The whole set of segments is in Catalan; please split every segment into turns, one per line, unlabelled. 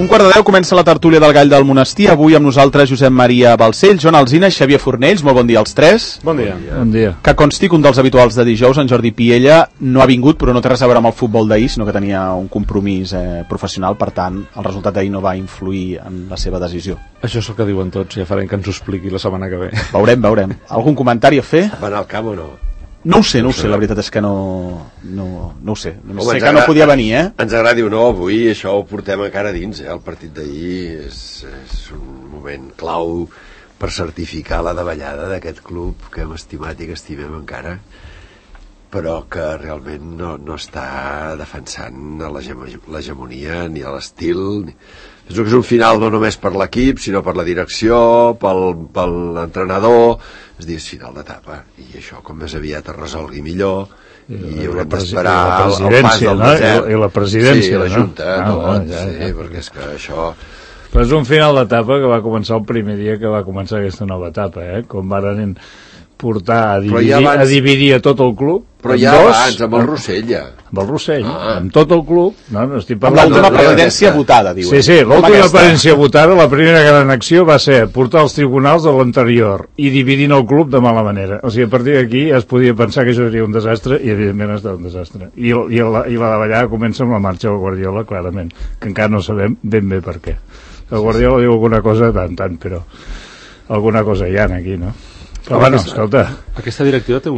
1:15 comença la tertúlia del Gall del Monestir. Avui amb nosaltres Josep Maria Balcells, Joan Alsina, Xavier Fornells. Molt bon dia als tres.
Bon dia.
Bon dia.
Que consti que un dels habituals de dijous, en Jordi Piella, no ha vingut, però no té res a veure amb el futbol d'ahir, sinó que tenia un compromís professional. Per tant, el resultat d'ahir no va influir en la seva decisió.
Això és el que diuen tots, ja farem que ens ho expliqui la setmana que ve.
Veurem. Algun comentari a fer?
Va anar al camp o no?
No ho sé, la veritat és que no ho sé. Només sé que no podia venir,
Ens agradi o no, avui això ho portem encara dins, El partit d'ahir és un moment clau per certificar la davallada d'aquest club que hem estimat i que estimem encara, però que realment no està defensant l'hegemonia ni l'estil. Penso que és un final no només per l'equip, sinó per la direcció, per l'entrenador. És a dir, és final d'etapa, i això com més aviat es resolgui millor, i haurem d'esperar el pas del desert.
I la presidència,
sí, la Junta, tot,
ja.
perquè és que això...
Però és un final d'etapa que va començar el primer dia que va començar aquesta nova etapa, com varen portar a dividir a tot el club.
Però ja abans, amb el Rossell, ja.
Amb el Rossell, amb tot el club. No estic
parlant... Amb l'última presidència votada, diuen.
Sí, l'última presidència votada, la primera gran acció va ser portar als tribunals de l'anterior i dividint el club de mala manera. O sigui, a partir d'aquí es podia pensar que això seria un desastre, i evidentment ha estat un desastre. I la davallada comença amb la marxa del Guardiola, clarament, que encara no sabem ben bé per què. El Guardiola diu alguna cosa tant, però alguna cosa hi ha aquí, no? Però bueno, escolta...
Aquesta directiva té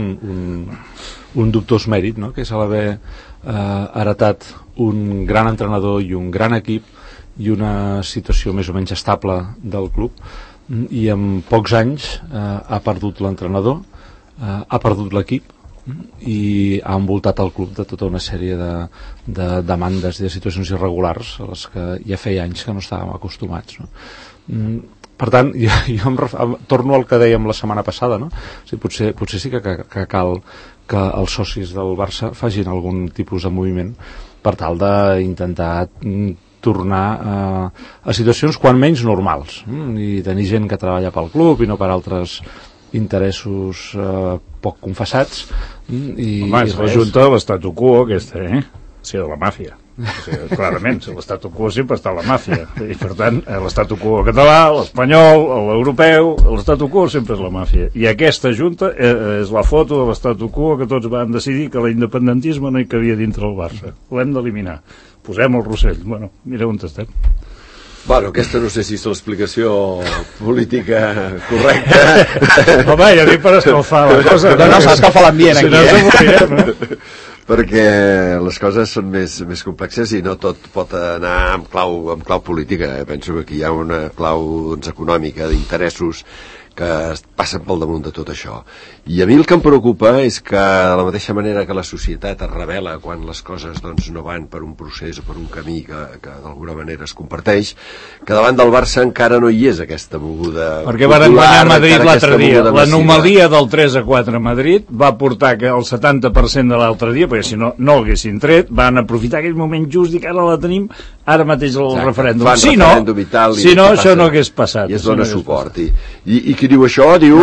un dubtós mèrit, no? Que és l'haver heretat un gran entrenador i un gran equip i una situació més o menys estable del club, i en pocs anys ha perdut l'entrenador, ha perdut l'equip i ha envoltat el club de tota una sèrie de demandes i de situacions irregulars a les que ja feia anys que no estàvem acostumats, no? Per tant, jo torno al que dèiem la setmana passada, no? O sigui, potser sí que cal que els socis del Barça facin algun tipus de moviment per tal d'intentar tornar a situacions quan menys normals, i tenir gent que treballa pel club i no per altres interessos poc confessats.
Home, és la junta de l'estatu quo aquesta, O sigui, de la màfia. O sigui, clarament, l'estatu quo sempre està a la màfia, i per tant l'estatu quo català, l'espanyol, l'europeu, l'estatu quo sempre és la màfia, i aquesta junta és la foto de l'estatu quo que tots van decidir que l'independentisme no hi cabia dintre el Barça, l'hem d'eliminar, posem el Rossell. Bueno, mira on estem.
Bueno, aquesta no sé si és l'explicació política correcta.
Home, ja dic per escalfar la cosa.
No s'ha escalfat l'ambient aquí,
perquè les coses són més complexes i no tot pot anar amb clau política. Penso que aquí hi ha una clau econòmica, d'interessos que passen pel damunt de tot això. I a mi el que em preocupa és que, de la mateixa manera que la societat es revela quan les coses no van per un procés o per un camí que d'alguna manera es comparteix, que davant del Barça encara no hi és aquesta moguda
perquè van guanyar a Madrid l'altre dia. L'anomalia del 3-4 a Madrid va portar que el 70% de l'altre dia, perquè si no l'haguessin tret, van aprofitar aquell moment just i que ara la tenim ara mateix el referèndum. Si no, això no hagués passat.
I es dona suport. I qui diu això diu...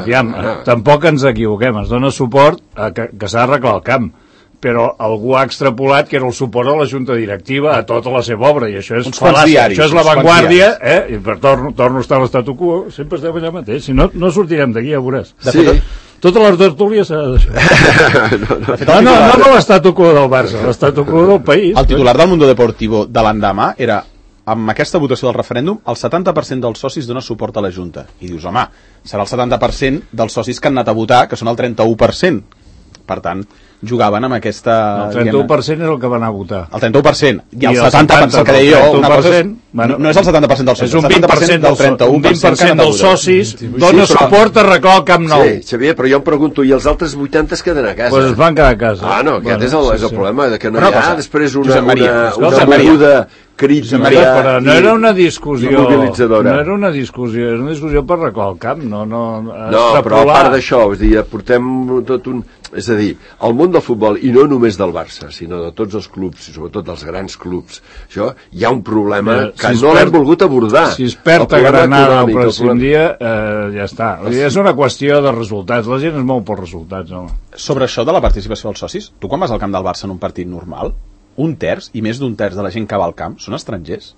Tampoc ens equivoquem, es dona suport que s'ha d'arreglar el camp, però algú ha extrapolat que era el suport a la junta directiva a tota la seva obra, i això és fal·làcia, això és l'avantguàrdia, i torno a estar a l'estatu quo, sempre estem allà mateix, si no sortirem d'aquí, ja veuràs. Totes les tertúlies s'ha de deixar. No l'estatu quo del Barça, l'estatu quo del país.
El titular del Mundo Deportivo de l'endemà era: amb aquesta votació del referèndum, el 70% dels socis dona suport a la Junta. I dius, home, serà el 70% dels socis que han anat a votar, que són el 31%. Per tant, jugaven amb aquesta...
El 31% és el que va anar a votar.
El 31%. I el 70%, el que deia jo, una cosa és... No és el 70% dels socis,
és un 20% del 31%. Un 20% dels socis dona suport a arreglar el Camp Nou.
Sí, Xavier, però jo em pregunto, i els altres 80 es queden a casa?
Doncs es van quedar a casa.
Aquest és el problema, que no hi ha després una moguda crítica.
Però no era una discussió, era una discussió per arreglar el camp,
no, però a part d'això, portem tot un... És a dir, el món del futbol, i no només del Barça, sinó de tots els clubs, i sobretot dels grans clubs, això, hi ha un problema que no l'hem volgut abordar.
Si es perd a Granada el pròxim dia, ja està. És una qüestió de resultats, la gent es mou pels resultats.
Sobre això de la participació dels socis, tu quan vas al camp del Barça en un partit normal, un terç i més d'un terç de la gent que va al camp són estrangers.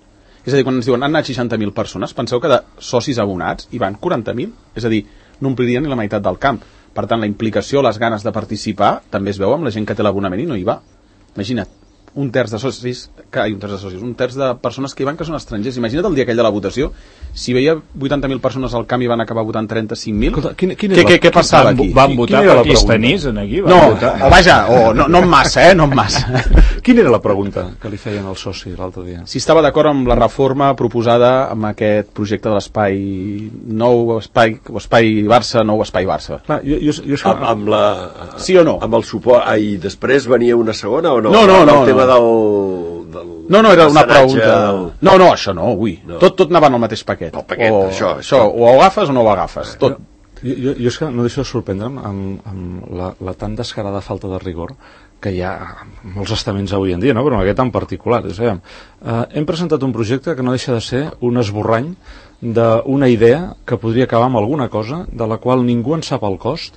És a dir, quan ens diuen han anat 60.000 persones, penseu que de socis abonats hi van 40.000, és a dir, no omplirien ni la meitat del camp. Per tant, la implicació, les ganes de participar també es veu amb la gent que té l'abonament i no hi va. Imagina't, un terç de persones que hi van que són estrangers. Imagina't el dia aquell de la votació, si veia 80.000 persones al camp i van acabar votant 35.000, què passava aquí?
Van votar pakistanis en aquí?
No, no en massa, no en massa.
Quina era la pregunta que li feien al soci l'altre dia?
Si estava d'acord amb la reforma proposada amb aquest projecte de l'espai nou espai Barça, nou espai Barça.
Clar,
sí o no?
Amb el suport, i després venia una segona o no?
No.
Era
una pregunta... No, això no, ui. No. Tot anava en el mateix paquet.
El paquet, això.
O ho agafes o no ho agafes, tot.
Jo és que no deixo de sorprendre'm amb la tan descarada falta de rigor que hi ha molts estaments avui en dia, no? Però en aquest en particular. Hem presentat un projecte que no deixa de ser un esborrany d'una idea que podria acabar amb alguna cosa de la qual ningú en sap el cost.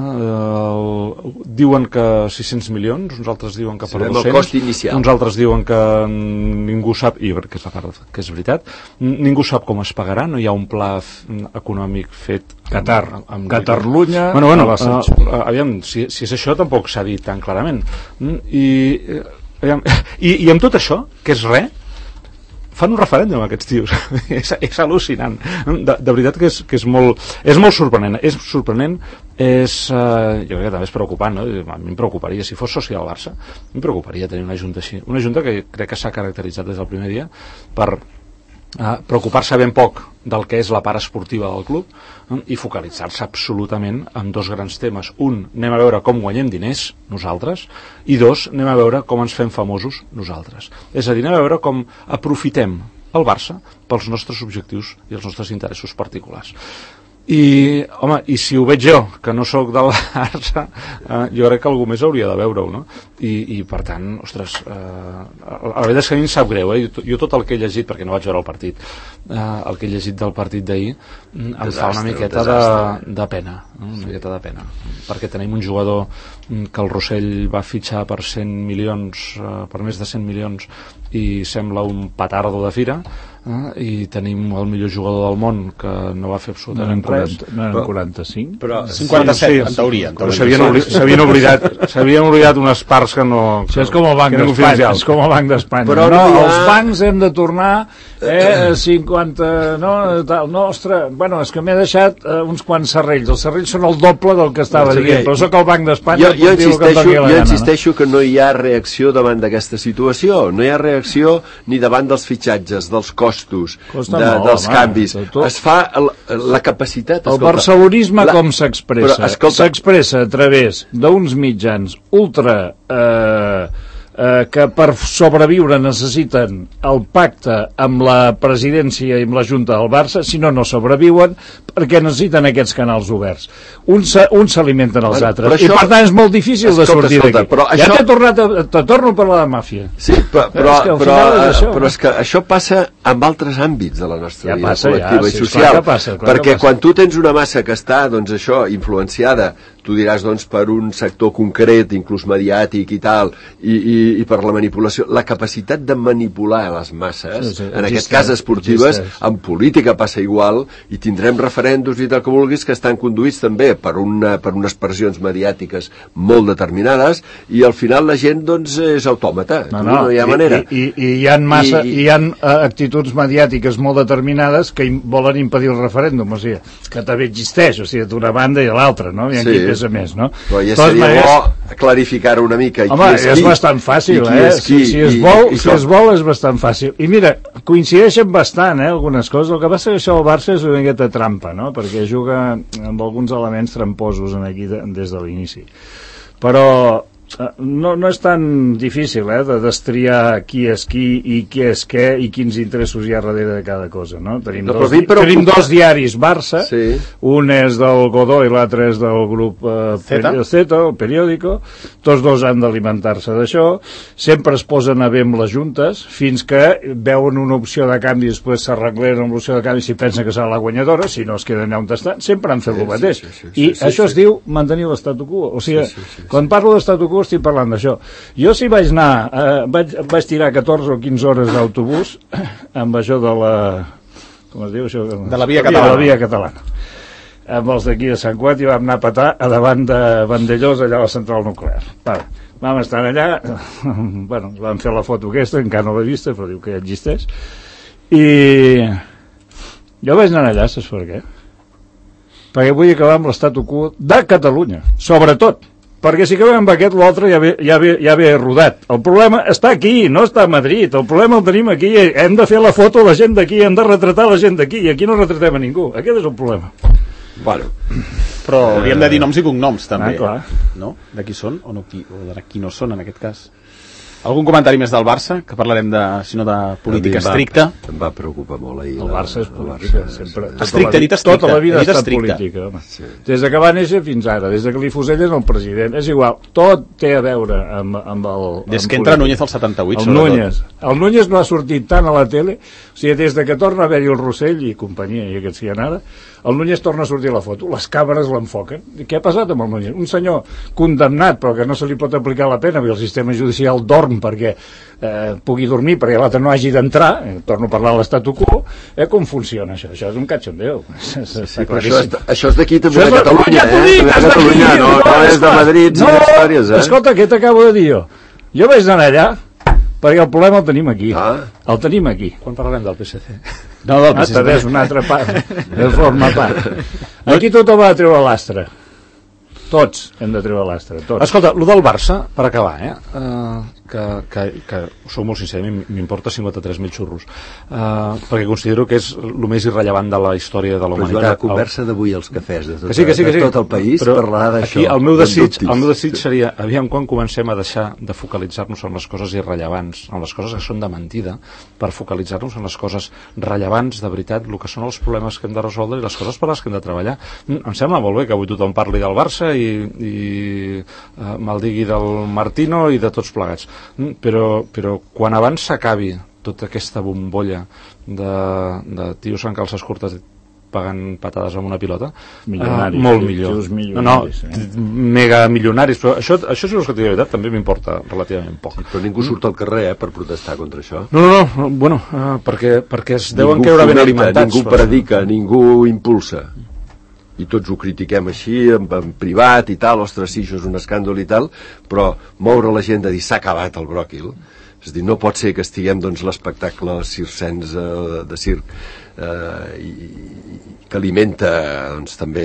Diuen que 600 milions, uns altres diuen que per 200, uns altres diuen que ningú sap, i que és la part que és veritat, ningú sap com es pagarà, no hi ha un pla econòmic fet
Catalunya
aviam, si és això tampoc s'ha dit tan clarament i amb tot això, que és res, fan un referèndum aquests tios. És al·lucinant, de veritat que és molt sorprenent, jo crec que també és preocupant, no? A mi em preocuparia, si fos soci del Barça em preocuparia tenir una junta així, una junta que crec que s'ha caracteritzat des del primer dia per preocupar-se ben poc del que és la part esportiva del club i focalitzar-se absolutament en dos grans temes. Un, anem a veure com guanyem diners nosaltres, i dos, anem a veure com ens fem famosos nosaltres. És a dir, anem a veure com aprofitem el Barça pels nostres objectius i els nostres interessos particulars. I, home, i si ho veig jo, que no sóc del Barça, jo crec que algú més hauria de veure-ho, no? I per tant, ostres, la veritat és que a mi em sap greu, jo tot el que he llegit, perquè no vaig veure el partit, el que he llegit del partit d'ahir em fa una miqueta de pena, una miqueta de pena, perquè tenim un jugador que el Rossell va fitxar per 100 milions, per més de 100 milions, i sembla un petardo de fira, i tenim el millor jugador del món que no va fer absolutament res.
No eren 45?
Però 57, en teoria.
S'havien oblidat unes parts que no...
Això és com el Banc d'Espanya. És com el Banc d'Espanya. Però no, els bancs hem de tornar 50... No, ostres, bueno, és que m'he deixat uns quants serrells. Els serrells són el doble del que estava dient, però sóc el Banc d'Espanya.
Jo insisteixo que no hi ha reacció davant d'aquesta situació. No hi ha reacció ni davant dels fitxatges, dels costos, dels canvis. Es fa la capacitat.
El barcelonisme com s'expressa? S'expressa a través d'uns mitjans ultra... que per sobreviure necessiten el pacte amb la presidència i amb la Junta del Barça, si no, no sobreviuen, perquè necessiten aquests canals oberts. Uns s'alimenten els altres, i per tant és molt difícil de sortir d'aquí. Ja te torno a parlar de màfia.
Sí, però és que això passa en altres àmbits de la nostra vida col·lectiva i social, perquè quan tu tens una massa que està, doncs això, influenciada, tu diràs, doncs, per un sector concret, inclús mediàtic i tal, i per la manipulació, la capacitat de manipular les masses, en aquest cas esportives, en política passa igual, i tindrem referèndums i tal que vulguis que estan conduïts també per unes pressions mediàtiques molt determinades, i al final la gent, doncs, és autòmata. No hi ha manera.
I hi ha actituds mediàtiques molt determinades que volen impedir el referèndum, o sigui, que també existeix, o sigui, d'una banda i de l'altra, no? I aquí pesa més, no?
Però ja seria bo clarificar-ho una mica.
Home, és bastant fàcil, si es vol és bastant fàcil. I mira, coincideixen bastant, algunes coses. El que passa que això del Barça és una miqueta trampa, no? Perquè juga amb alguns elements tramposos aquí des de l'inici. Però no és tan difícil de destriar qui és qui i qui és què i quins interessos hi ha darrere de cada cosa, no? Tenim dos diaris Barça, un és del Godó i l'altre és del grup Z, el periòdico, tots dos han d'alimentar-se d'això, sempre es posen a bé amb les juntes, fins que veuen una opció de canvi i després s'arreglen amb l'opció de canvi si pensen que serà la guanyadora, si no es queden allà on estan, sempre han fet el mateix. I això es diu mantenir l'estatu quo. O sigui, quan parlo d'estatu quo estic parlant d'això. Jo si vaig anar, vaig tirar 14 o 15 hores d'autobús amb això de la... com es diu això?
De la via catalana.
De la via catalana. Amb els d'aquí de Sant Cugat i vam anar a petar a davant de Vandellós, allà a la central nuclear. Vam estar allà, bueno, vam fer la foto aquesta, encara no l'he vista, però diu que ja existeix, i jo vaig anar allà, saps per què? Perquè vull acabar amb l'estatu quo de Catalunya, sobretot, perquè si acabem amb aquest, l'altre ja ve rodat. El problema està aquí, no està a Madrid, el problema el tenim aquí, hem de fer la foto a la gent d'aquí, hem de retratar la gent d'aquí, i aquí no retratem a ningú, aquest és el problema.
Bueno,
però hauríem de dir noms i cognoms també,
clar.
no? De qui són o de qui no són en aquest cas. Algun comentari més del Barça? Que parlarem de, si no, de política estricta.
Em va preocupar molt ahir.
El Barça és política, sempre.
Estricta, dit estricta.
Tota la vida ha estat política, home. Sí. Des que va néixer fins ara, des que li fusellen el president, és igual, tot té a veure amb el...
Des que entra Núñez al 78,
El Núñez no ha sortit tant a la tele, o sigui, des que torna a haver-hi el Rossell i companyia, i aquests que hi ha ara, el Núñez torna a sortir a la foto, les càmeres l'enfoquen. Què ha passat amb el Núñez? Un senyor condemnat, però que no se li pot aplicar la pena, perquè el sistema judicial dorm perquè pugui dormir, perquè l'altre no hagi d'entrar, torno a parlar de l'estatu quo, com funciona això? Això és un cachondeo.
Això és d'aquí també, de Catalunya, Catalunya, no és de Madrid, ni històries,
Escolta, què t'acabo de dir jo? Jo vaig anar allà, perquè el problema el tenim aquí. El tenim aquí.
Quan parlarem del PSC?
No, del PSC. És una altra part. Forma part. Aquí tothom va treure l'astre. Tots hem de treure l'astre, tots.
Escolta, el del Barça, per acabar, que sou molt sincer, m'importa 53.000 xurros, perquè considero que és el més irrellevant de la història de la humanitat.
Però Joan, la conversa d'avui als cafès de
tot
el país parlarà d'això.
Aquí el meu desig seria, aviam quan comencem a deixar de focalitzar-nos en les coses irrellevants, en les coses que són de mentida, per focalitzar-nos en les coses rellevants, de veritat, el que són els problemes que hem de resoldre i les coses per les que hem de treballar. Em sembla molt bé que avui tothom parli del Barça i maldigui del Martino i de tots plegats, però quan abans s'acabi tota aquesta bombolla de tios amb calces curtes pagant patades amb una pilota, molt millor. Mega milionaris, però això si vols que t'hi de veritat també m'importa relativament poc.
Sí, però ningú surt al carrer per protestar contra això.
No, bueno, perquè es deuen creure ben alimentats.
Ningú predica, ningú impulsa. I tots ho critiquem així, en privat i tal, ostres, sí, això és un escàndol i tal, però moure la gent de dir s'ha acabat el bròquil, és a dir, no pot ser que estiguem, doncs, l'espectacle circencs de circ que alimenta, doncs, també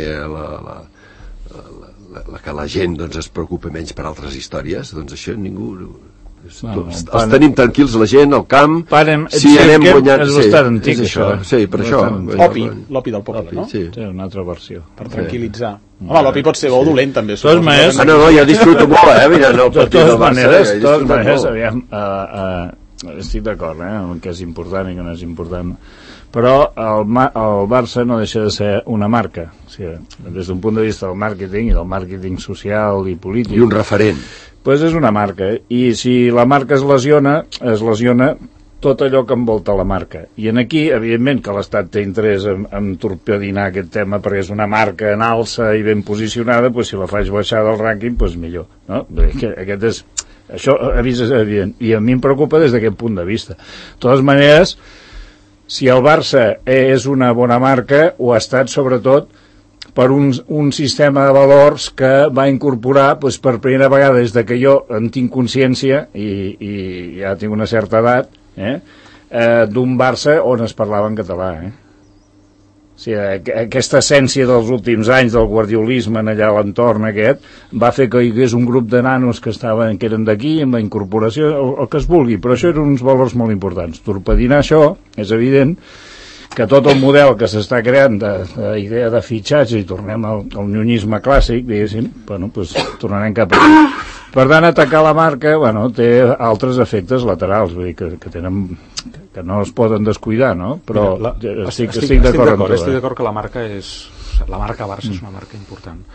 que la gent, doncs, es preocupa menys per altres històries, doncs això ningú... els tenim tranquils, la gent, al camp,
si anem guanyant... És bastant antic, això.
Sí, per això.
L'opi del poble, no?
Sí, una altra versió.
Per tranquil·litzar. Home, l'opi pot ser bo o dolent, també.
No,
jo disfruto molt, mirant el partit del Barça.
De totes maneres, aviam, estic d'acord, amb què és important i què no és important, però el Barça no deixa de ser una marca, o sigui, des d'un punt de vista del màrqueting i del màrqueting social i polític.
I un referent.
Doncs és una marca, i si la marca es lesiona tot allò que envolta la marca. I en aquí, evidentment, que l'Estat té interès en torpedinar aquest tema, perquè és una marca en alça i ben posicionada, doncs si la faig baixar del rànquing, doncs millor, no? Aquest és... Això és evident, i a mi em preocupa des d'aquest punt de vista. De totes maneres, si el Barça és una bona marca, ho ha estat sobretot per un sistema de valors que va incorporar, doncs, per primera vegada des que jo en tinc consciència i ja tinc una certa edat, d'un Barça on es parlava en català. O sigui, aquesta essència dels últims anys del guardiolisme allà a l'entorn aquest va fer que hi hagués un grup de nanos que eren d'aquí, amb la incorporació, el que es vulgui, però això eren uns valors molt importants. Torpedinar això, és evident que tot el model que s'està creant d'idea de fitxatge, i tornem al nyonyisme clàssic, diguéssim, bueno, doncs tornarem cap a allà. Per tant, atacar la marca, bueno, té altres efectes laterals, vull dir, que no es poden descuidar, no? Però estic d'acord amb tu.
Estic d'acord que la marca Barça és una marca important.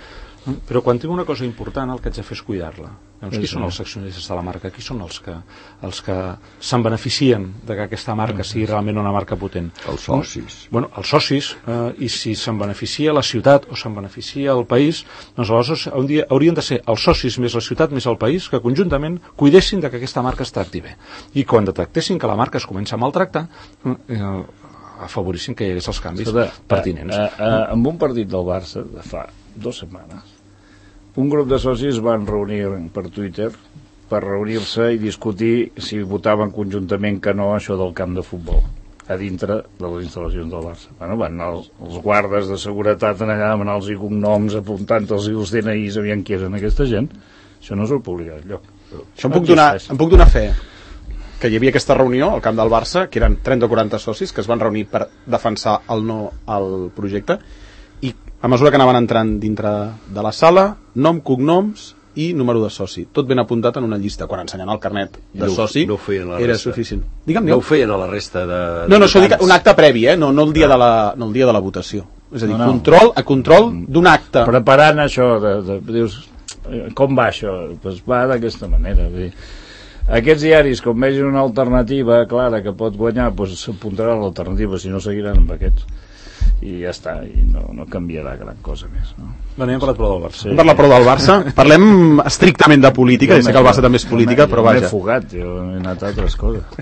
Però quan tinc una cosa important, el que haig de fer és cuidar-la. Llavors, qui són els accionistes de la marca? Qui són els que se'n beneficien de que aquesta marca sigui realment una marca potent?
Els socis.
Bueno, els socis, i si se'n beneficia la ciutat o se'n beneficia el país, doncs aleshores un dia haurien de ser els socis més la ciutat més el país que conjuntament cuidessin de que aquesta marca es tracti bé. I quan detectessin que la marca es comença a maltractar, afavorissin que hi hagués els canvis pertinents.
En un partit del Barça de fa 2 setmanes, un grup de socis van reunir per Twitter per reunir-se i discutir si votaven conjuntament que no això del camp de futbol a dintre de les instal·lacions del Barça. Bueno, van els guardes de seguretat allà amb els cognoms apuntant-los i els DNIs, aviam qui eren aquesta gent. Això no s'ho publica enlloc.
Això em puc donar fe que hi havia aquesta reunió al camp del Barça, que eren 30 o 40 socis que es van reunir per defensar el no al projecte, i a mesura que anaven entrant dintre de la sala, nom, cognoms i número de soci, tot ben apuntat en una llista. Quan ensenyen el carnet de soci era suficient.
No ho feien a la resta de...
No, això dic un acte previ, no el dia de la votació. És a dir, control d'un acte.
Preparant això, dius, com va això? Doncs va d'aquesta manera. Aquests diaris, com vegin una alternativa clara que pot guanyar, doncs s'apuntarà a l'alternativa, si no seguiran amb aquests. I ja està, i no canviarà gran cosa més, no?
Hem parlat prou del Barça.
Hem parlat prou del Barça. Parlem estrictament de política, ja sé que el Barça també és política, però vaja.
M'he fugat, jo he anat a altres coses.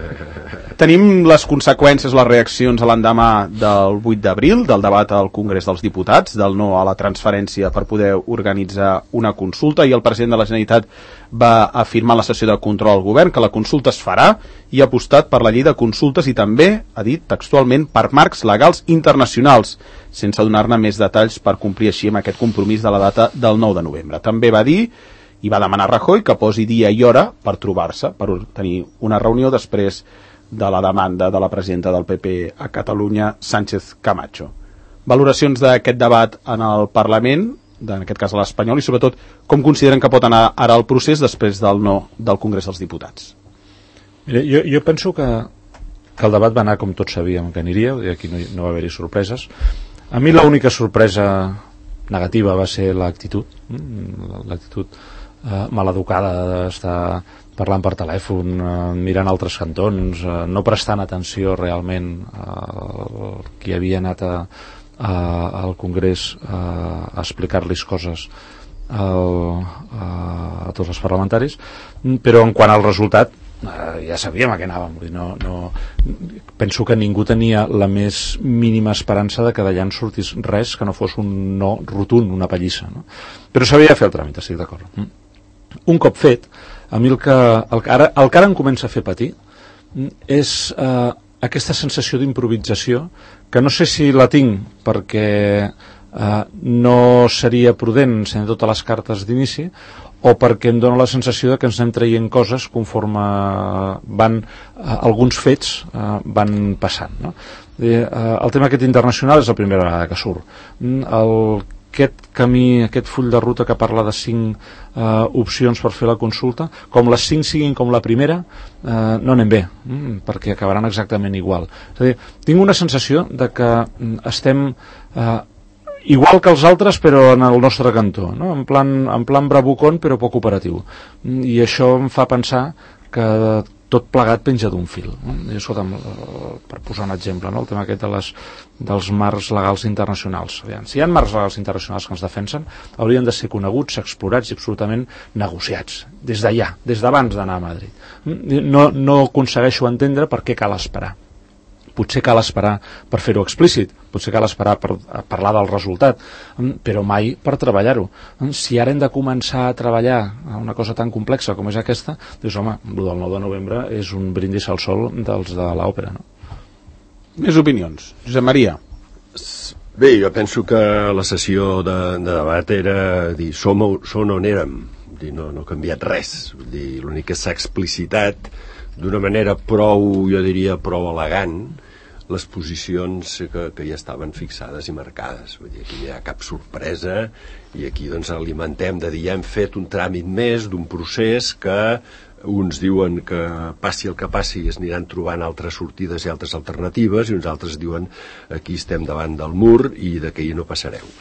Tenim les conseqüències, les reaccions a l'endemà del 8 d'abril, del debat al Congrés dels Diputats, del no a la transferència per poder organitzar una consulta, i el president de la Generalitat va afirmar en la sessió de control al govern que la consulta es farà i ha apostat per la llei de consultes i també, ha dit textualment, per marcs legals internacionals, sense donar-ne més detalls per complir així amb aquest compromís de la data del 9 de novembre. També va dir i va demanar a Rajoy que posi dia i hora per trobar-se, per tenir una reunió després de la demanda de la presidenta del PP a Catalunya, Sánchez Camacho. Valoracions d'aquest debat en el Parlament, en aquest cas a l'Espanyol, i sobretot com consideren que pot anar ara el procés després del no del Congrés dels Diputats?
Mira, jo penso que el debat va anar com tots sabíem que aniria, i aquí no va haver-hi sorpreses. A mi l'única sorpresa negativa va ser l'actitud maleducada d'estar parlant per telèfon, mirant altres cantons, no prestant atenció realment a qui havia anat al Congrés a explicar-los coses a tots els parlamentaris, però en quant al resultat ja sabíem a què anàvem. Penso que ningú tenia la més mínima esperança de que d'allà en sortís res que no fos un no rotund, una pallissa, no? Però s'havia de fer el tràmit, estic d'acord. Un cop fet, a mi el que ara em comença a fer patir és aquesta sensació d'improvisació, que no sé si la tinc perquè no seria prudent sent totes les cartes d'inici, o perquè em dóna la sensació de que ens anem traient coses conforme alguns fets van passant, no? El tema aquest internacional és la primera vegada que surt. Aquest camí, aquest full de ruta que parla de 5 opcions per fer la consulta, com les 5 siguin com la primera, no anem bé, perquè acabaran exactament igual. És a dir, tinc una sensació de que estem igual que els altres però en el nostre cantó, no? en plan bravucon però poc operatiu, i això em fa pensar que tot plegat penja d'un fil, no? I, escolta'm, per posar un exemple, no? El tema aquest dels marcs legals internacionals. Si hi ha marcs legals internacionals que ens defensen, haurien de ser coneguts, explorats i absolutament negociats des d'allà, des d'abans d'anar a Madrid. No aconsegueixo entendre per què cal esperar. Potser cal esperar per fer-ho explícit, potser cal esperar per parlar del resultat, però mai per treballar-ho. Si ara hem de començar a treballar una cosa tan complexa com és aquesta, dius, home, el del 9 de novembre és un brindis al sol dels de l'òpera, no?
Més opinions. Josep Maria.
Bé, jo penso que la sessió de debat era dir, som on érem, no ha canviat res. L'únic que s'ha explicitat d'una manera prou, jo diria, prou elegant, les posicions que ja estaven fixades i marcades. Vull dir, aquí no hi ha cap sorpresa i aquí doncs alimentem de dir ja hem fet un tràmit més d'un procés que uns diuen que passi el que passi es aniran trobant altres sortides i altres alternatives, i uns altres diuen aquí estem davant del mur i d'aquí no passareu.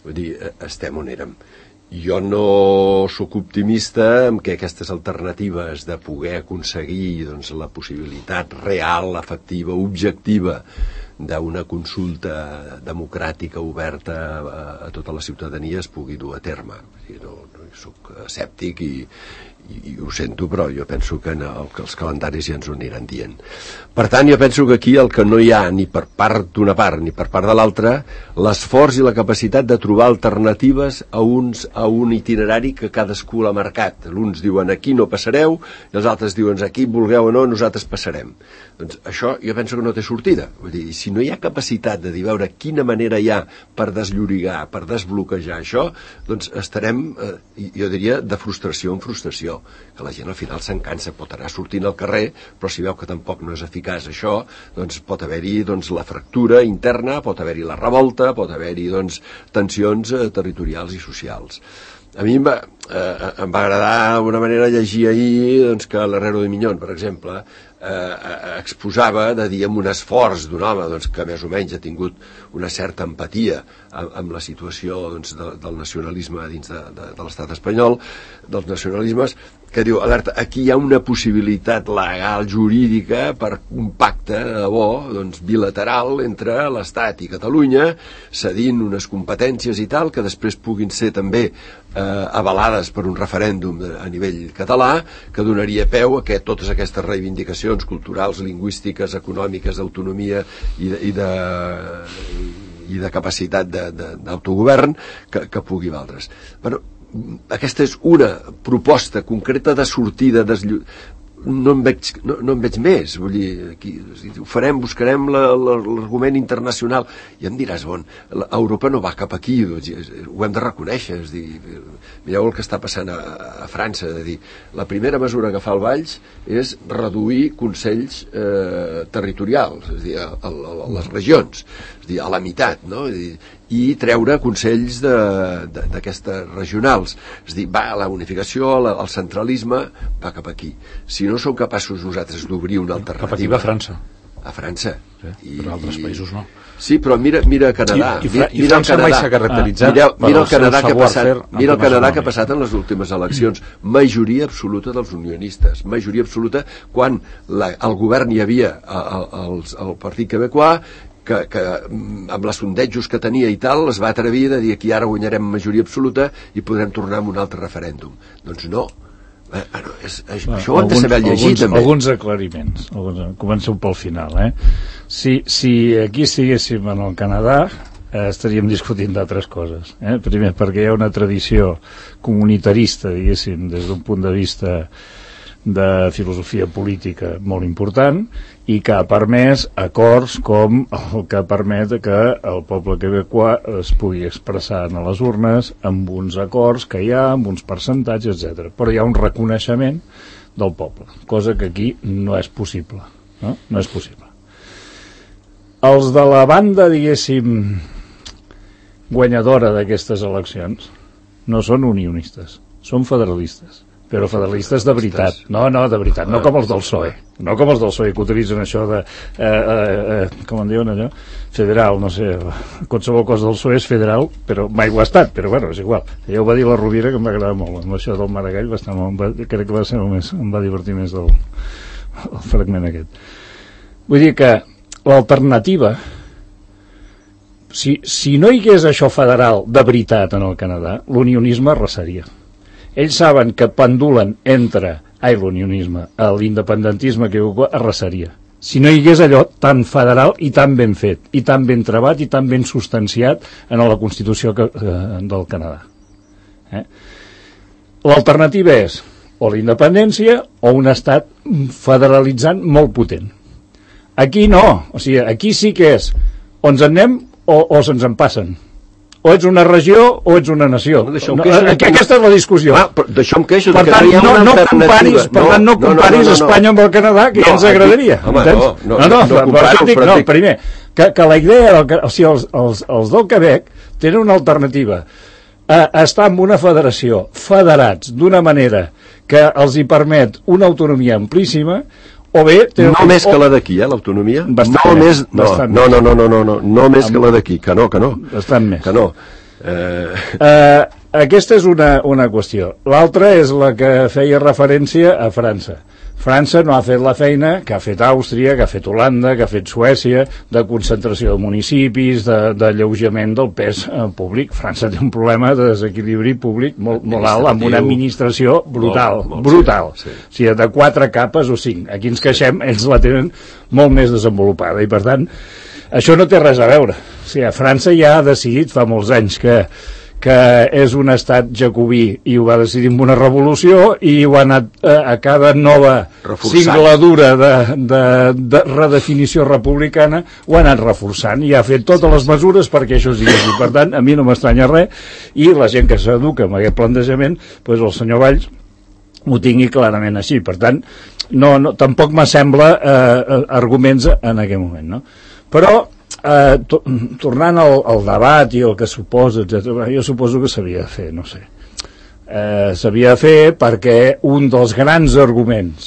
Vull dir, estem on érem. Jo no sóc optimista en que aquestes alternatives de poder aconseguir doncs, la possibilitat real, efectiva, objectiva d'una consulta democràtica oberta a tota la ciutadania es pugui dur a terme. No sóc escèptic i ho sento, però jo penso que els calendaris ja ens ho aniran dient. Per tant, jo penso que aquí el que no hi ha ni per part d'una part ni per part de l'altra, l'esforç i la capacitat de trobar alternatives a un itinerari que cadascú l'ha marcat. L'uns diuen aquí no passareu i els altres diuen aquí vulgueu o no, nosaltres passarem. Doncs això jo penso que no té sortida. Vull dir, si no hi ha capacitat de dir veure quina manera hi ha per desllorigar, per desbloquejar això, doncs estarem, jo diria, de frustració en frustració, que la gent al final s'encansa, pot anar sortint al carrer, però si veu que tampoc no és eficaç això, doncs pot haver-hi la fractura interna, pot haver-hi la revolta, pot haver-hi tensions territorials i socials. A mi em va agradar d'una manera llegir ahir que l'Herrero de Miñón, per exemple, exposava de dir amb un esforç d'un home que més o menys ha tingut una certa empatia amb la situació del nacionalisme dins de l'estat espanyol, dels nacionalismes, que diu, alerta, aquí hi ha una possibilitat legal, jurídica, per un pacte de bo, bilateral entre l'Estat i Catalunya, cedint unes competències i tal, que després puguin ser també avalades per un referèndum a nivell català, que donaria peu a que totes aquestes reivindicacions culturals, lingüístiques, econòmiques, d'autonomia i de capacitat d'autogovern que pugui valdre's. Però aquesta és una proposta concreta de sortida, no en veig més. Vull dir, aquí, ho farem, buscarem l'argument internacional i em diràs, Europa no va cap aquí, ho hem de reconèixer. És dir, mireu el que està passant a França, de dir, la primera mesura que fa el Valls és reduir consells territorials, és dir, a les regions, és dir, a la meitat, no? I treure consells d'aquestes regionals. És dir, la unificació, el centralisme va cap aquí. Si no som capaços nosaltres d'obrir una alternativa...
Cap aquí va a França.
A França.
Sí, però altres països no.
Sí, però mira Canadà.
I França mai s'ha caracteritzat
mira el Canadà que ha passat en les últimes eleccions. Majoria absoluta dels unionistes. Majoria absoluta quan al govern hi havia el Partit Quebecois, que amb els sondejos que tenia i tal es va atrevir de dir que ara guanyarem majoria absoluta i podrem tornar amb un altre referèndum. Doncs no. Això ho hem de saber llegir també.
Alguns aclariments. Comencem pel final. Si aquí estiguéssim en el Canadà estaríem discutint d'altres coses. Primer, perquè hi ha una tradició comunitarista, diguéssim, des d'un punt de vista de filosofia política molt important i que ha permès acords com el que permet que el poble quebecois es pugui expressar a les urnes amb uns acords que hi ha, amb uns percentatges, etc. Però hi ha un reconeixement del poble, cosa que aquí no és possible. No és possible. Els de la banda, diguéssim, guanyadora d'aquestes eleccions no són unionistes, són federalistes. Però federalistes de veritat. No, de veritat, no com els del PSOE. No com els del PSOE, que utilitzen això de... com en diuen allò? Federal, no sé, qualsevol cosa del PSOE és federal, però mai ho ha estat, però bueno, és igual. Ja ho va dir la Rovira, que em va agradar molt. Amb això del Maragall crec que va ser el més... em va divertir més el fragment aquest. Vull dir que l'alternativa, si no hi hagués això federal de veritat en el Canadà, l'unionisme arrasaria. Ells saben que pendulen entre l'unionisme, l'independentisme que arrasaria. Si no hi hagués allò tan federal i tan ben fet, i tan ben trebat i tan ben substanciat en la Constitució del Canadà. L'alternativa és o la independència o un estat federalitzant molt potent. Aquí no, o sigui, aquí sí que és o ens en anem o se'ns en passen. O ets una regió o ets una nació. Aquesta és la discussió.
D'això em queixo.
Per tant, no comparis Espanya amb el Canadà, que ja ens agradaria. No, primer, que la idea, o sigui, els del Quebec tenen una alternativa. Estar en una federació, federats d'una manera que els hi permet una autonomia amplíssima, o bé...
No més que la d'aquí, l'autonomia? No més que la d'aquí, que no.
Bastant més.
Que no.
Aquesta és una qüestió. L'altra és la que feia referència a França. França no ha fet la feina que ha fet Àustria, que ha fet Holanda, que ha fet Suècia, de concentració de municipis, d'alleujament del pes públic. França té un problema de desequilibri públic molt alt, amb una administració brutal. Sí. O sigui, de 4 capes o 5. Aquí ens queixem, ells la tenen molt més desenvolupada. I, per tant, això no té res a veure. O sigui, França ja ha decidit fa molts anys que és un estat jacobí i ho va decidir amb una revolució i ho ha anat a cada nova singladura de redefinició republicana ho ha anat reforçant i ha fet totes les mesures perquè això sigui així. Per tant, a mi no m'estranya res i la gent que s'educa amb aquest plantejament, doncs el senyor Valls ho tingui clarament així. Per tant, tampoc m'assembla arguments en aquest moment, no? Però tornant al debat i el que suposa, etc., jo suposo que s'havia de fer, no sé. S'havia de fer perquè un dels grans arguments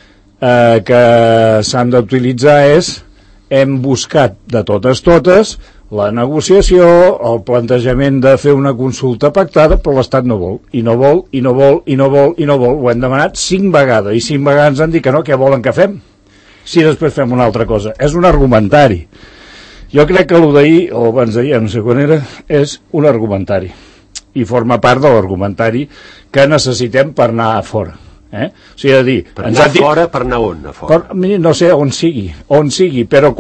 que s'han d'utilitzar és hem buscat de totes la negociació, el plantejament de fer una consulta pactada, però l'Estat no vol, i no vol, i no vol, i no vol, i no vol. Ho hem demanat 5 vegades, i 5 vegades han dit que no, què volen que fem? Si després fem una altra cosa. És un argumentari. Jo crec que el d'ahir, o abans d'ahir, no sé quan era, és un argumentari. I forma part de l'argumentari que necessitem per anar a fora. O sigui, a dir...
Per anar a fora, per anar on? A fora?
No sé, on sigui, però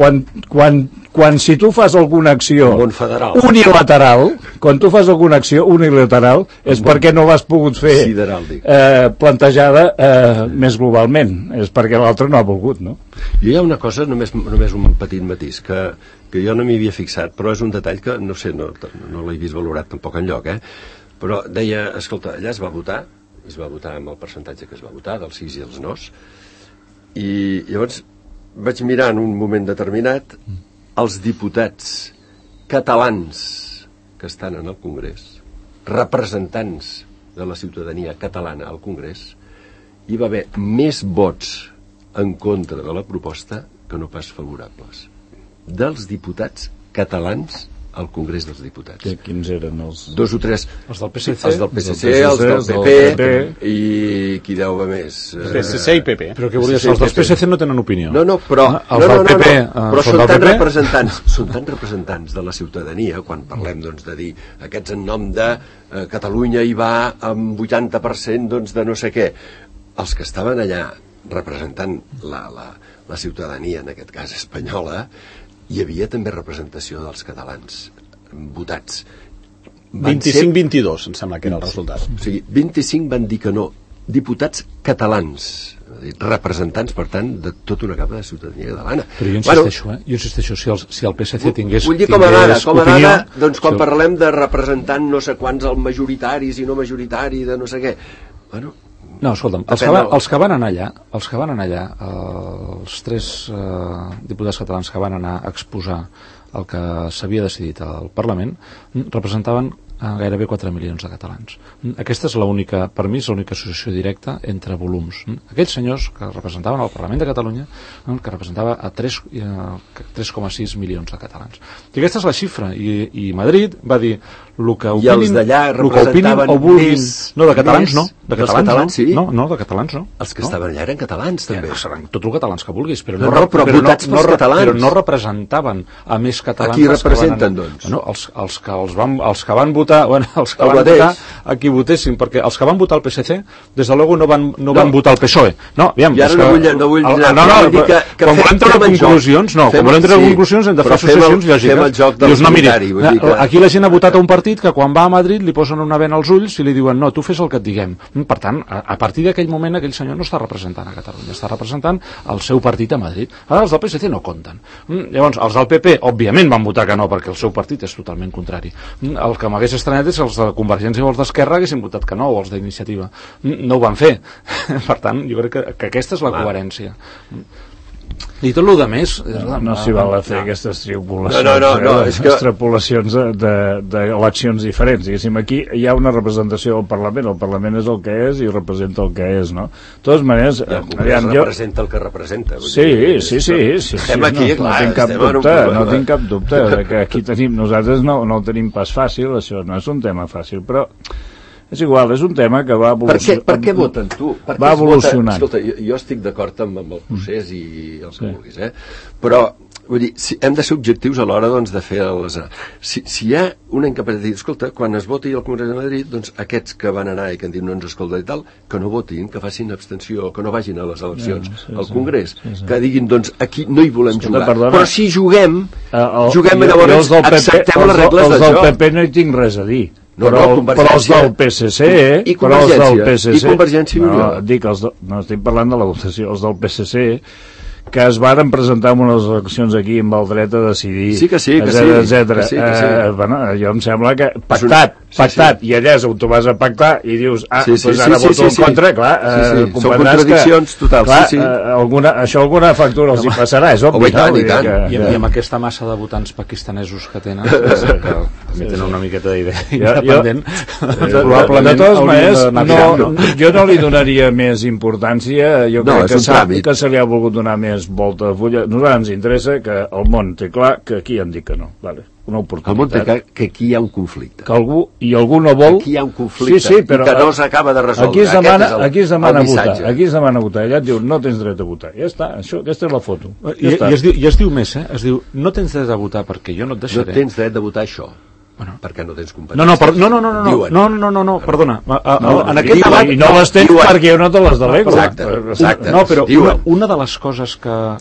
quan si tu fas alguna acció unilateral, quan tu fas alguna acció unilateral és perquè no l'has pogut fer plantejada més globalment, és perquè l'altre no ha volgut, no?
Hi ha una cosa, només un petit matís, que jo no m'hi havia fixat, però és un detall que, no sé, no l'he vist valorat tampoc enlloc, però deia, escolta, allà es va votar amb el percentatge que es va votar, dels 6 i els nos, i llavors vaig mirar en un moment determinat els diputats catalans que estan en el Congrés, representants de la ciutadania catalana al Congrés, hi va haver més vots en contra de la proposta que no pas favorables. Dels diputats catalans al Congrés dels Diputats.
Quins eren els...
2 o 3.
Els del PSC,
els del PP, i qui deu haver més?
PSC i PP.
Però què volies? Els dels PSC no tenen opinió.
Però
del PP,
però són tan representants de la ciutadania, quan parlem de dir aquests en nom de Catalunya hi va amb 80% de no sé què. Els que estaven allà representant la ciutadania, en aquest cas espanyola, hi havia també representació dels catalans votats.
25-22, em sembla que era el resultat.
O sigui, 25 van dir que no. Diputats catalans, representants, per tant, de tota una capa de ciutadania catalana.
Però jo insisteixo, si el PSC tingués...
Vull dir, com a dada, doncs quan parlem de representant no sé quants, els majoritaris i no majoritari, de no sé què... Bueno...
No, escolta'm, els que van anar allà, els 3 diputats catalans que van anar a exposar el que s'havia decidit al Parlament, representaven gairebé 4 milions de catalans. Aquesta és l'única, per mi és l'única associació directa entre volums. Aquells senyors que representaven al Parlament de Catalunya, que representava a 3,6 milions de catalans. I aquesta és la xifra, i Madrid va dir el que opinin,
i els d'allà representaven
més... No, de catalans no. De
catalans sí?
No, de catalans no.
Els que estaven allà eren catalans, també.
Seran tots els catalans que vulguis, però
però
no representaven a més catalans.
A qui representen, doncs?
No, els que van votar, els que van votar a qui votessin, perquè els que van votar el PSC, des de luego no van votar el PSOE. No, aviam,
i ara no vull
quan volem treure conclusions, hem de fer associacions lògiques. Dius, no, miri, aquí la gent ha votat a un partit que quan va a Madrid li posen una vena als ulls i li diuen, no, tu fes el que et diguem. Per tant, a partir d'aquell moment aquell senyor no està representant a Catalunya, està representant el seu partit a Madrid. Ara els del PSC no compten. Llavors, els del PP, òbviament, van votar que no, perquè el seu partit és totalment contrari. El que m'hagués estranyat és els de Convergència o els d'Esquerra haguessin votat que no, o els d'Iniciativa. No ho van fer. Per tant, jo crec que aquesta és la coherència. I tot el de més...
No s'hi val a fer aquestes extrapolacions d'eleccions diferents. Diguéssim, aquí hi ha una representació del Parlament. El Parlament és el que és i representa el que és, no? De totes maneres...
I el Congrés representa el que representa.
Sí.
Estem aquí, clar,
no tinc cap dubte que aquí tenim... Nosaltres no el tenim pas fàcil, això no és un tema fàcil, però... És igual, és un tema que va evolucionar.
Per què voten tu?
Va evolucionant.
Escolta, jo estic d'acord amb el procés i el que vulguis, però vull dir, hem de ser objectius a l'hora doncs, de fer les... Si hi ha una incapacitat, escolta, quan es voti al Congrés de Madrid, doncs aquests que van anar i que han dit no ens escolta i tal, que no votin, que facin abstenció, que no vagin a les eleccions al Congrés, que diguin, doncs, aquí no hi volem jugar. Però si juguem llavors acceptem les regles de joc.
Els del PP no hi tinc res a dir. Però els del PSC
i Convergència i Unió.
No, estic parlant de la votació. Els del PSC que es varen presentar en unes eleccions aquí amb el dret a decidir, etcètera. Bueno, jo em sembla que pactat, i allà t'ho vas a pactar i dius, doncs ara voto en contra, clar,
són contradiccions totals.
Això alguna factura els hi passarà, és obvi.
I amb aquesta massa de votants pakistanesos que tenen, que tenen una miqueta d'idea independent,
probablement de totes maneres jo no li donaria més importància, jo crec que se li ha volgut donar més volta de fulla. A nosaltres ens interessa que el món té clar que aquí han dit que no, una oportunitat.
El món té clar que aquí hi ha un conflicte.
Que algú no vol...
Aquí hi ha un conflicte però, i que no s'acaba de resoldre.
Aquí es demana votar. Allà et diu, no tens dret a votar. Ja està, aquesta és la foto.
I es diu més, es diu, no tens dret a votar perquè jo no et deixaré.
No tens dret a votar això. Perquè no tens competències.
No, perdona. En aquest
debat... I no les tens perquè jo no te les delego.
Exacte.
No, però una de les coses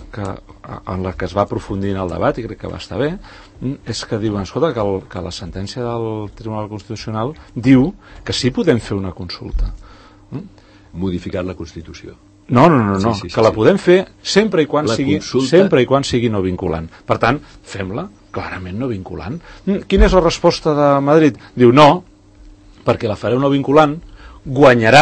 en la que es va aprofundir en el debat, i crec que va estar bé, és que diuen, escolta, que la sentència del Tribunal Constitucional diu que sí podem fer una consulta.
Modificar la Constitució.
No, que la podem fer sempre i quan sigui no vinculant. Per tant, fem-la clarament no vinculant. Quina és la resposta de Madrid? Diu no, perquè la fareu no vinculant, guanyarà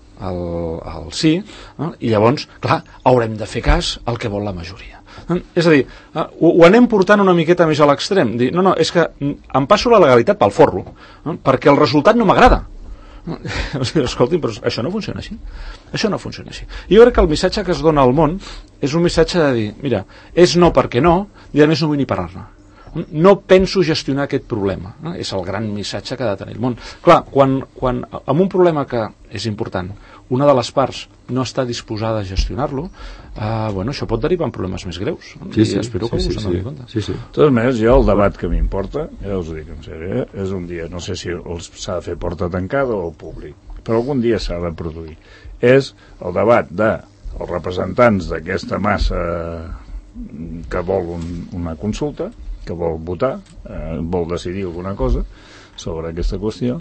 el sí, i llavors, clar, haurem de fer cas al que vol la majoria. És a dir, ho anem portant una miqueta més a l'extrem. Dir, no, és que em passo la legalitat pel forro, perquè el resultat no m'agrada. Escolti'm, però això no funciona així. I jo crec que el missatge que es dona al món és un missatge de dir, mira, és no perquè no, i a més no vull ni parlar-ne. No penso gestionar aquest problema. És el gran missatge que ha de tenir el món. Clar, quan amb un problema que és important, una de les parts no està disposada a gestionar-lo, això pot derivar en problemes més greus. I espero que us en doni compte.
De totes maneres, jo el debat que m'importa, ja us ho dic en sèrio, és un dia, no sé si s'ha de fer porta tancada o públic, però algun dia s'ha de produir. És el debat dels representants d'aquesta massa que vol una consulta, que vol votar, vol decidir alguna cosa sobre aquesta qüestió,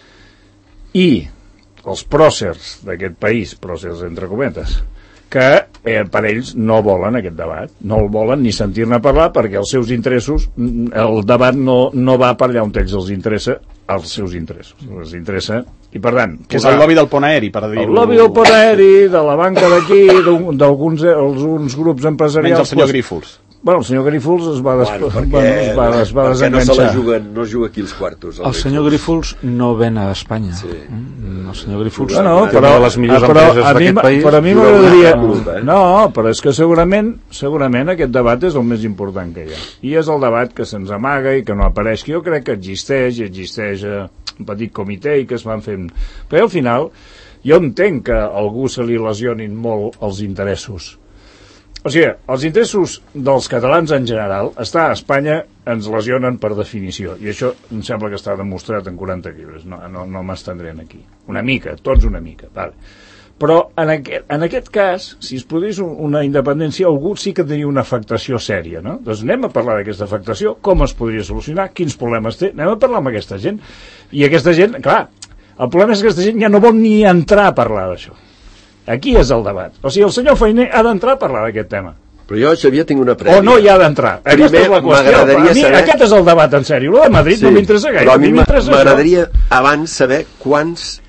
i els pròcers d'aquest país, pròcers entre cometes, que per ells no volen aquest debat, no el volen ni sentir-ne parlar perquè els seus interessos, el debat no va per allà on ells els interessa, els seus interessos, els interessa, i per tant...
Que és el lobby del pont aeri, per dir-ho.
El lobby del pont aeri, de la banca d'aquí, d'alguns grups empresarials...
Menys el senyor Grífols.
Bueno, el senyor Grífols es va desenganxar.
Perquè no juga aquí els quartos.
El senyor Grífols no ven a Espanya. El senyor Grífols
té una de les millors empreses d'aquest país. Però a mi m'agradaria... No, però és que segurament aquest debat és el més important que hi ha. I és el debat que se'ns amaga i que no apareix, que jo crec que existeix un petit comitè i que es van fent... Però al final jo entenc que a algú se li lesionin molt els interessos. O sigui, els interessos dels catalans en general, estar a Espanya ens lesionen per definició, i això em sembla que està demostrat en 40 llibres, no m'estendré aquí. Una mica, tots una mica, vale. Però en aquest cas, si es produís una independència, algú sí que tenia una afectació sèria, no? Doncs anem a parlar d'aquesta afectació, com es podria solucionar, quins problemes té, anem a parlar amb aquesta gent. I aquesta gent, clar, el problema és que aquesta gent ja no vol ni entrar a parlar d'això. Aquí és el debat. O sigui, el senyor Fainé ha d'entrar a parlar d'aquest tema.
Però jo, Xavier, tinc una prèvia.
O no hi ha d'entrar. Aquesta és la qüestió. Aquest és el debat en sèrio. Lo de Madrid no m'interessa gaire.
Però a mi m'agradaria abans saber quants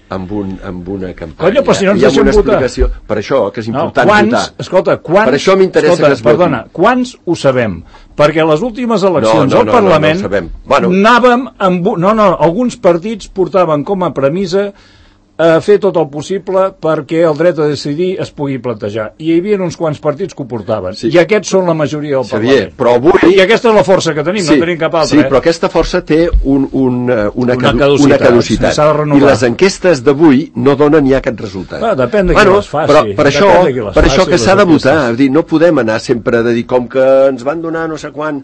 amb una campanya.
Coño, però si no ens deixem votar.
Per això, que és important votar.
Escolta, quants...
Per això m'interessa que es voti.
Perdona, quants ho sabem? Perquè a les últimes eleccions al Parlament anàvem amb... alguns partits portaven com a premissa fer tot el possible perquè el dret a decidir es pugui plantejar. I hi havia uns quants partits que ho portaven. Sí. I aquests són la majoria del Parlament.
Però avui...
I aquesta és la força que tenim, no tenim cap altra.
Sí, però aquesta força té una caducitat. I les enquestes d'avui no donen ja aquest resultat.
Depèn de qui les faci.
Però per això que s'ha de votar. No podem anar sempre de dir com que ens van donar no sé quan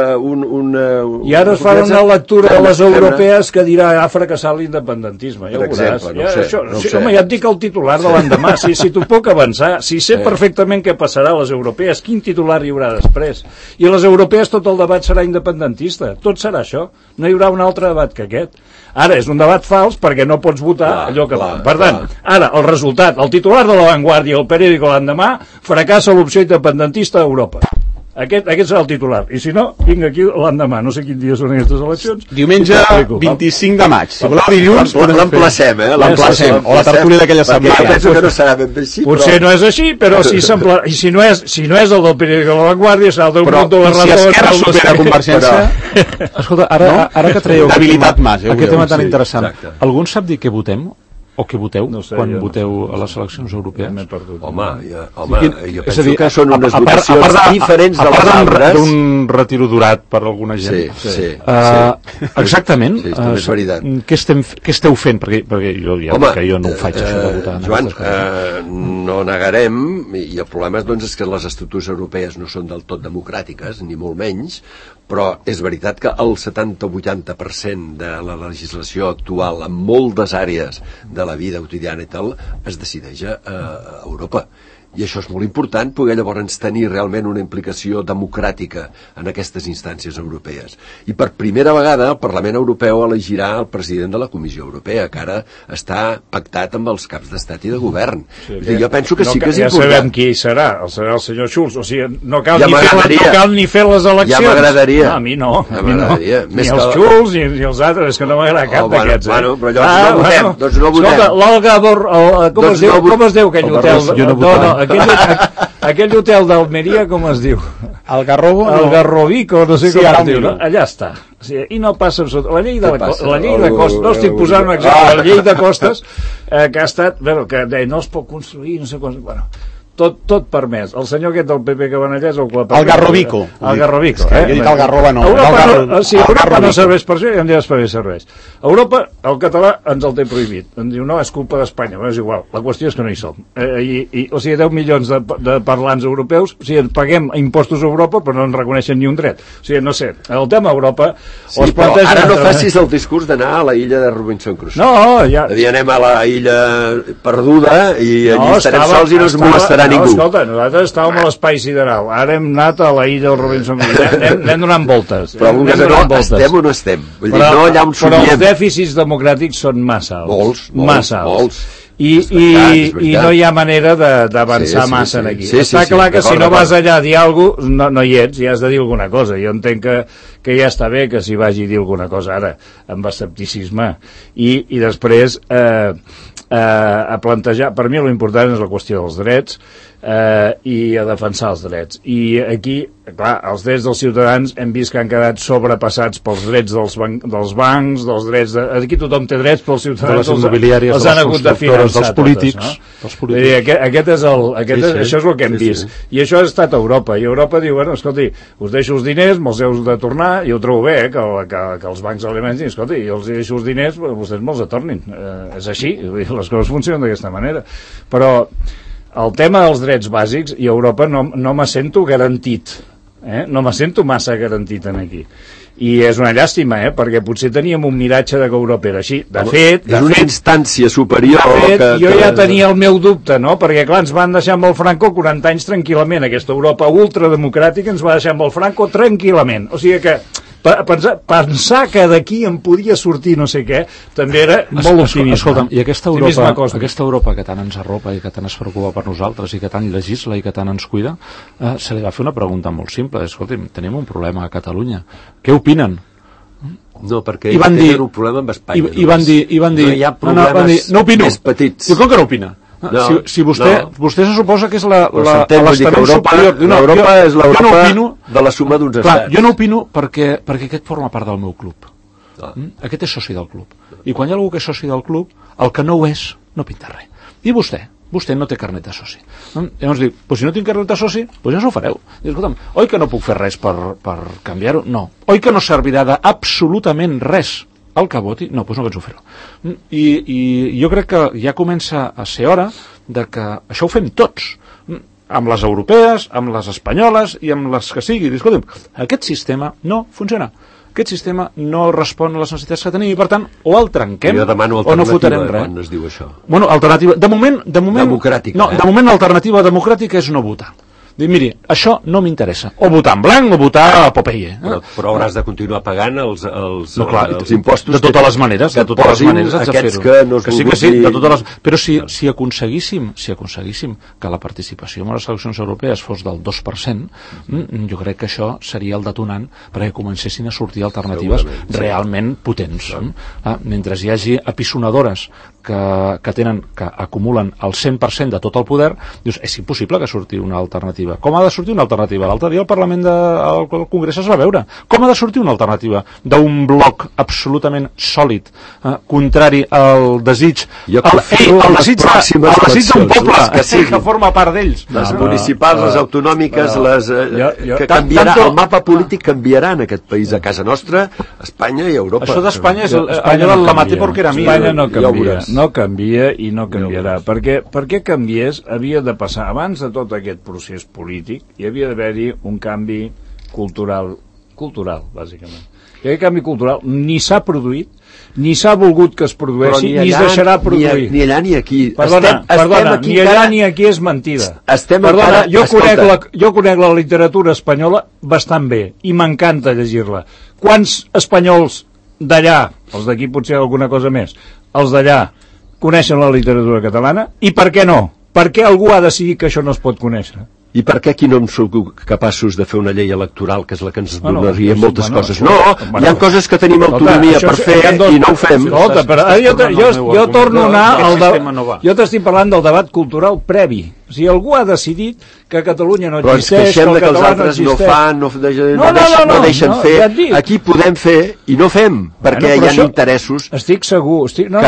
I ara es farà una lectura de les europees que dirà ha fracassat l'independentisme. Ja ho veuràs. Home, ja et dic el titular de l'endemà, si t'ho puc avançar, si sé perfectament què passarà a les europees, quin titular hi haurà després. I a les europees tot el debat serà independentista, tot serà això, no hi haurà un altre debat que aquest. Ara és un debat fals perquè no pots votar allò que va. Per tant, ara el resultat, el titular de La Vanguardia, el periòdico l'endemà, fracassa l'opció independentista a Europa. Aquest serà el titular. I si no, vinc aquí l'endemà. No sé quin dia són aquestes eleccions.
Diumenge 25 de maig. Si voleu dilluns,
l'emplacem,
l'emplacem. O la tertúlia d'aquella setmana.
Penso que no serà ben bé així.
Potser no és així, però si no és el del periòdic de La Vanguardia, serà el del Mundo de la Razón.
Si Esquerra supera Convergència...
Escolta, ara que traieu aquest tema tan interessant, algú sap dir què votem? O què voteu quan voteu a les eleccions europees?
Home, jo penso que són unes votacions diferents de les altres.
D'un retiro durat per alguna gent.
Sí.
Exactament.
És veritat.
Què esteu fent? Perquè jo no ho faig, això de votar.
Joan, no negarem, i el problema és que les estructures europees no són del tot democràtiques, ni molt menys, però és veritat que el 70 o 80% de la legislació actual en moltes àrees de la vida quotidiana i tal es decideix a Europa. I això és molt important, poder llavors tenir realment una implicació democràtica en aquestes instàncies europees. I per primera vegada el Parlament Europeu elegirà el president de la Comissió Europea, que ara està pactat amb els caps d'estat i de govern. Jo penso que sí que és important.
Ja sabem qui serà el senyor Schulz, o sigui, no cal ni fer les eleccions.
Ja m'agradaria.
A mi no. Ni els Schulz ni els altres, és que no m'agrada cap d'aquests.
Bueno, però llavors no votem.
Escolta, l'Olga, com es diu aquell hotel? Aquell hotel d'Almeria, com es diu?
El
Garrovico, no sé com es diu, no? Allà està. I no passa absolutament. La llei de costes, no estic posant un exemple, la llei de costes que ha estat, que no es pot construir, no sé com... Bueno, tot permès. El senyor aquest del PP que van allà és el que...
El Garrovico.
El Garrovico,
he dit el Garrova no.
Europa no serveix per això i en dies per què serveix. Europa, el català ens el té prohibit. Ens diu, no, és culpa d'Espanya. És igual. La qüestió és que no hi som. O sigui, 10 milions de parlants europeus, o sigui, paguem impostos a Europa però no ens reconeixen ni un dret. O sigui, no sé, el tema Europa...
Sí, però ara no facis el discurs d'anar a la illa de Robinson Crusoe.
No, ja...
Anem a la illa perduda i allí estarem sols i no es molestarà ningú.
Escolta, nosaltres estàvem a l'espai sideral, ara hem anat a la illa del Robinson Crusoe, anem donant voltes.
Però estem o no estem? Vull dir, no allà on somiem.
Però els dèficits democràtics són massa alts.
Molts.
I no hi ha manera d'avançar massa aquí. Està clar que si no vas allà a dir alguna cosa, no hi ets, ja has de dir alguna cosa. Jo entenc que ja està bé que s'hi vagi a dir alguna cosa ara, amb escepticisme. I després a plantejar, per mi l'important és la qüestió dels drets i a defensar els drets. I aquí, clar, els drets dels ciutadans hem vist que han quedat sobrepassats pels drets dels bancs, dels drets aquí tothom té drets, però els ciutadans els han hagut de finançar
dels polítics,
això és el que hem vist. I això ha estat a Europa, i Europa diu, bueno, escolti, us deixo els diners, me'ls heu de tornar, i ho trobo bé, que els bancs alemans diguin, escolti, jo els deixo els diners, vostès me'ls tornin. És així, les coses funcionen d'aquesta manera. Però el tema dels drets bàsics, i a Europa no me sento garantit, no me sento massa garantit aquí. I és una llàstima, perquè potser teníem un miratge de que Europa era així. De fet,
és una instància superior.
Jo ja tenia el meu dubte, no? Perquè, clar, ens van deixar amb el Franco 40 anys tranquil·lament. Aquesta Europa ultrademocràtica ens va deixar amb el Franco tranquil·lament. O sigui que pensar que d'aquí em podia sortir no sé què, també era molt optimisme.
Escolta'm, i aquesta Europa que tant ens arropa i que tant es preocupa per nosaltres i que tant legisla i que tant ens cuida, se li va fer una pregunta molt simple. Escolta'm, tenim un problema a Catalunya. Què opinen?
No, perquè ells tenen un problema amb Espanya.
I van dir...
No hi ha problemes més petits.
I com que no opina? Si vostè se suposa que és l'estament superior...
L'Europa és l'Europa de la suma d'uns estats.
Jo no opino perquè aquest forma part del meu club. Aquest és soci del club. I quan hi ha algú que és soci del club, el que no ho és, no pinta res. I vostè no té carnet de soci. Llavors dic, si no tinc carnet de soci, ja s'ho fareu. Dic, escolta'm, oi que no puc fer res per canviar-ho? No. Oi que no servirà d'absolutament res el que voti? No, doncs no penso fer-ho. I jo crec que ja comença a ser hora de que això ho fem tots, amb les europees, amb les espanyoles i amb les que sigui. Escolta'm, aquest sistema no funciona. Aquest sistema no respon a les necessitats que tenim i, per tant, o el trenquem o no fotrem res.
Quan es diu això?
Bueno, alternativa... De moment...
Democràtica.
No, de moment l'alternativa democràtica és no votar. Dic, miri, això no m'interessa. O votar en blanc o votar a Popeye.
Però hauràs de continuar pagant els impostos
de totes les maneres, de totes les maneres haig de fer-ho.
Que no
sí, de totes les... Però si aconseguíssim que la participació en les eleccions europees fos del 2%, jo crec que això seria el detonant perquè comencessin a sortir alternatives realment potents. Mentre hi hagi apisonadores que acumulen el 100% de tot el poder, dius, és impossible que surti una alternativa. Com ha de sortir una alternativa? L'altre dia al Congrés es va veure. Com ha de sortir una alternativa d'un bloc absolutament sòlid, contrari al desig al desig d'un poble que forma part d'ells?
Les municipals, les autonòmiques, que canviarà, el mapa polític canviarà en aquest país, a casa nostra, Espanya i Europa.
Això d'Espanya és allò de la mate porque era mía.
Espanya no canvia i no canviarà. Perquè canviés havia de passar, abans de tot aquest procés polític, hi havia d'haver-hi un canvi cultural, bàsicament. I aquest canvi cultural ni s'ha produït, ni s'ha volgut que es produeixi, ni es deixarà produir.
Ni allà ni aquí.
Perdona, ni allà ni aquí és mentida. Perdona, jo conec la literatura espanyola bastant bé i m'encanta llegir-la. Quants espanyols d'allà, els d'aquí potser alguna cosa més, els d'allà coneixen la literatura catalana? I per què no? Per què algú ha decidit que això no es pot conèixer?
I per què aquí no en sou capaços de fer una llei electoral, que és la que ens donaria moltes coses? No, hi ha coses que tenim autonomia per fer i no ho fem.
Escolta, però jo torno a anar al debat. Jo t'estic parlant del debat cultural previ. O sigui, algú ha decidit que Catalunya no existeix,
que el català no existeix. No fan, no deixen fer. Aquí podem fer i no fem, perquè hi ha interessos.
Estic segur,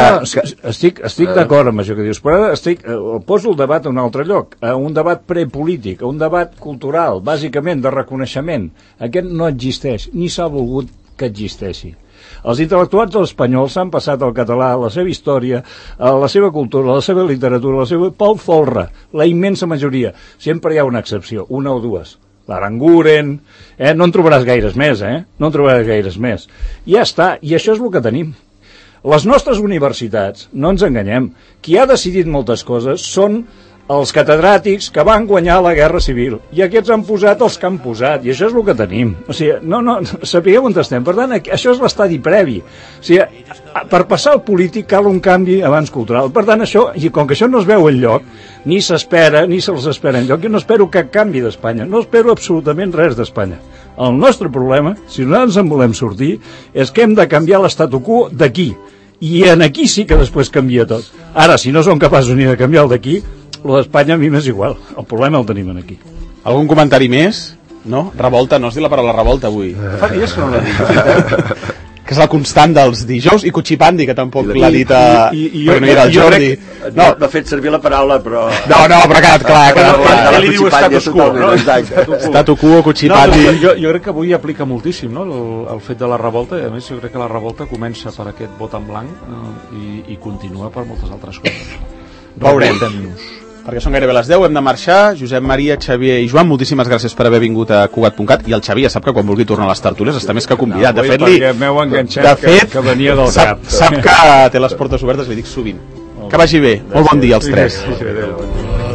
estic d'acord amb això que dius, però poso el debat a un altre lloc, a un debat prepolític, a un debat cultural, bàsicament de reconeixement. Aquest no existeix, ni s'ha volgut que existeixi. Els intel·lectuals espanyols s'han passat al català, la seva història, la seva cultura, la seva literatura, la seva... Pau Folra, la immensa majoria. Sempre hi ha una excepció, una o dues. L'Aranguren, no en trobaràs gaires més, No en trobaràs gaires més. Ja està, i això és el que tenim. Les nostres universitats, no ens enganyem, qui ha decidit moltes coses són els catedràtics que van guanyar la Guerra Civil, i aquests han posat els que han posat, i això és el que tenim. O sigui, sapigueu on estem. Per tant, això és l'estadi previ. O sigui, per passar al polític cal un canvi abans cultural. Per tant, això, i com que això no es veu enlloc, ni s'espera, ni se'ls espera enlloc, jo no espero cap canvi d'Espanya, no espero absolutament res d'Espanya. El nostre problema, si nosaltres en volem sortir, és que hem de canviar l'estatu quo d'aquí, i en aquí sí que després canvia tot. Ara, si no som capaços ni de canviar el d'aquí, lo d'Espanya a mi m'és igual, el problema el tenim aquí.
Algun comentari més? No? Revolta, no has dit la paraula revolta avui. Fa dies que no l'he dit. Que és la constant dels dijous, i Cuchipandi, que tampoc l'ha dit perquè no era el Jordi.
No ha fet servir la paraula, però...
No, però ha quedat clar. Ja li diu status quo, no? Statu quo, Cuchipandi.
Jo crec que avui aplica moltíssim, no?, el fet de la revolta, i a més jo crec que la revolta comença per aquest vot en blanc i continua per moltes altres coses.
Veurem. Perquè són gairebé les 10, hem de marxar. Josep Maria, Xavier i Joan, moltíssimes gràcies per haver vingut a Cugat.cat, i el Xavier sap que quan vulgui tornar a les tertúlies està més que convidat. De fet,
que venia del cap.
Sap que té les portes obertes, li dic sovint. Que vagi bé, molt bon dia als tres.